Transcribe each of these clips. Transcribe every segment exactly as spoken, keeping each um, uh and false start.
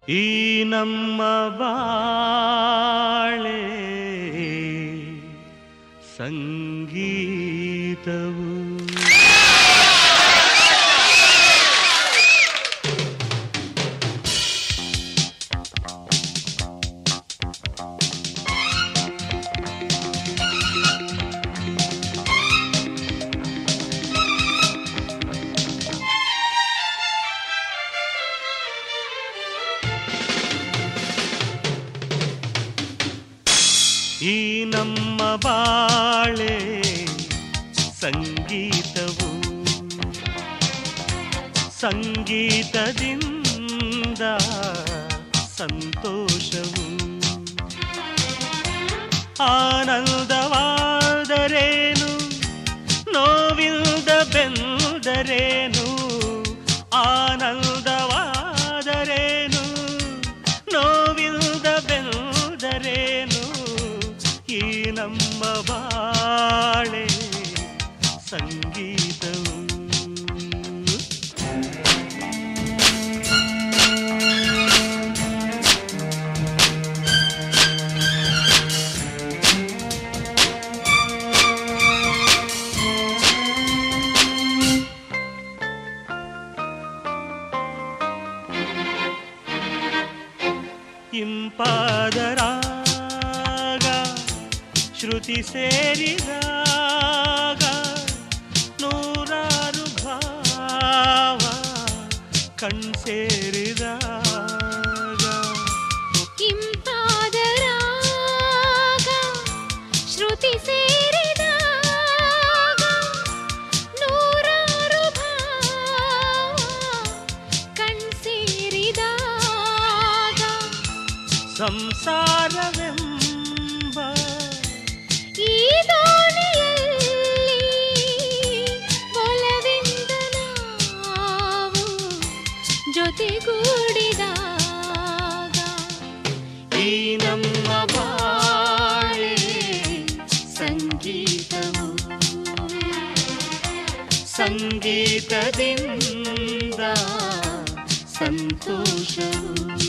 ಈ ನಮ್ಮ ಬಾಳೆ ಸಂಗೀತವು ಈ ನಮ್ಮ ಬಾಳೆ ಸಂಗೀತವು ಸಂಗೀತದಿಂದ ಸಂತೋಷವು ಆನಂದವಾದರೇನು ನೋವಿಲ್ದ ಬೆಂದರೇನು ಆನಂದವಾದರೇನು ನೋವಿಲ್ದ ಬೆಂದರೇನು ಈ ನಮ್ಮ ಬಾಳೆ ಸಂಗೀತವು ಇಂಪಾದರಾಗ ಶ್ರುತಿ ಸೇರಿದಾಗ ನೂರಾರು ಭಾವ ಕಣ್ಸೇರಿದಾಗ ಇಂಪಾದರಾಗ ಶ್ರುತಿ ಸೇರಿದಾಗ ನೂರಾರು ಭಾವ ಕಣ್ಸೇರಿದಾಗ ಸಂಸಾರವೆಂಬ ಈ ದೋಣಿಯಲ್ಲಿ ಒಲವಿಂದ ನಾವು ಜೊತೆಗೂಡಿದಾಗ ಈ ನಮ್ಮ ಬಾಳೆ ಸಂಗೀತವು ಸಂಗೀತದಿಂದ ಸಂತೋಷವು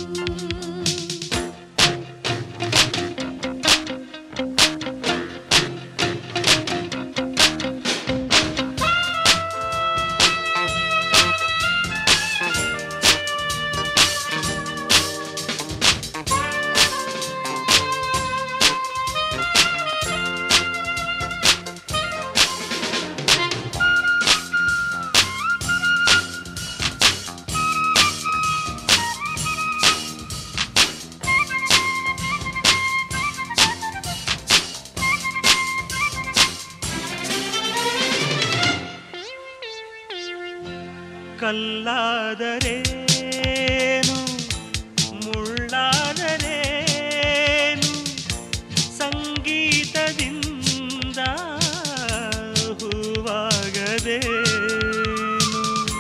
ಕಲ್ಲಾದರೇನು ಮುಳ್ಳಾದರೇನು ಸಂಗೀತದಿಂದ ಹೂವಾಗದೇನು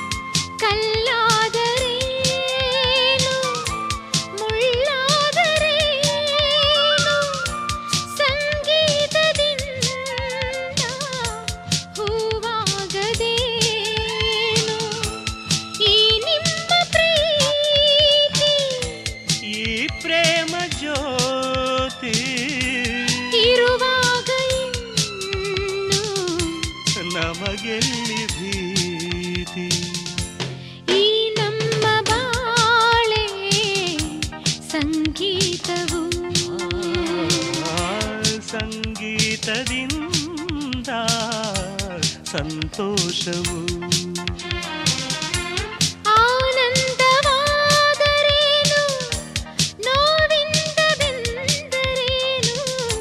ಕಲ್ಲಾದರೇನು ಮುಳ್ಳಾದರೇನು ಸಂಗೀತದಿಂದ ಹೂವಾಗದೇನು ಈ ನಿಮ್ಮ ಪ್ರೀತಿ ಈ ಪ್ರೇಮ ಜ್ಯೋತಿ ಇರುವಾಗ ಇನ್ನು ನಮಗೆಲ್ಲಿ ಭೀತಿ ಈ ನಮ್ಮ ಬಾಳೆ ಸಂಗೀತವು ಆ ಸಂಗೀತದಿಂದ ಸಂತೋಷವು ಆನಂದವಾದರೇನು ನೋವಿಂದ ಬೆಂದರೇನು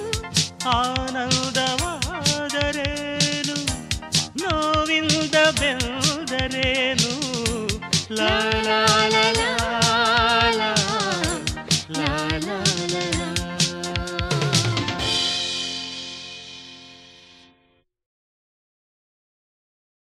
ಆನಂದವಾದರೇನು ನೋವಿಂದ ಬೆಂದರೇನು ಲಾ ಲಾ ಲಾ ಲಾ